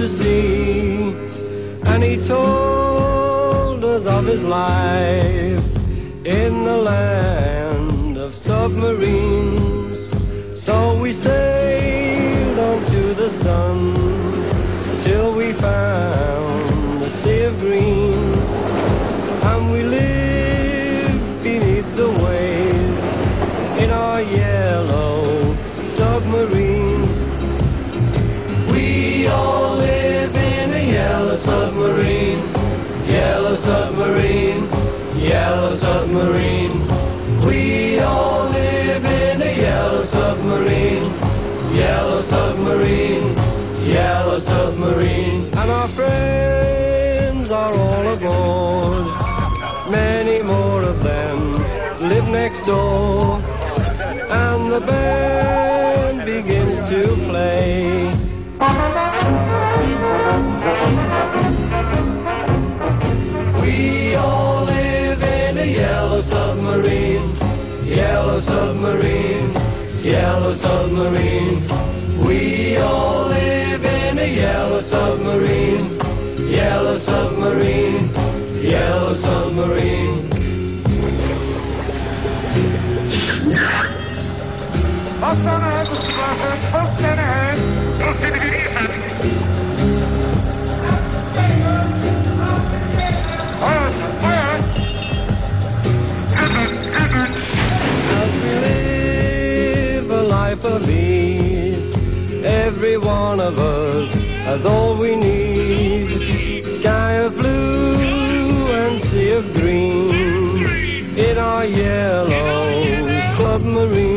to sea. And he told us of his life in the land of submarines. So we sailed on to the sun till we found the sea of green. And we lived beneath the waves in our yellow submarine. We all live in a yellow submarine, yellow submarine, yellow submarine. We all live in a yellow submarine, yellow submarine, yellow submarine. And our friends are all aboard. Many more of them live next door. And the band begins to play. We all live in a yellow submarine, yellow submarine, yellow submarine. We all live in a yellow submarine, yellow submarine, yellow submarine. As we live a life of ease, every one of us has all we need. Sky of blue and sea of green in our yellow submarine.